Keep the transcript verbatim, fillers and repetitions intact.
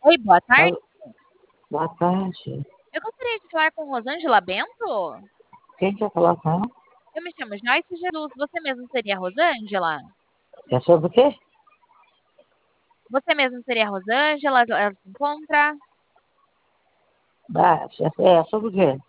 Oi, boa tarde. Fala- Boa tarde. Eu gostaria de falar com Rosângela Bento. Quem quer falar com ela? Eu me chamo Joyce Jesus. Você mesmo seria a Rosângela? É sobre o quê? Você mesmo seria a Rosângela? Ela se encontra? Ah, é é sobre o quê?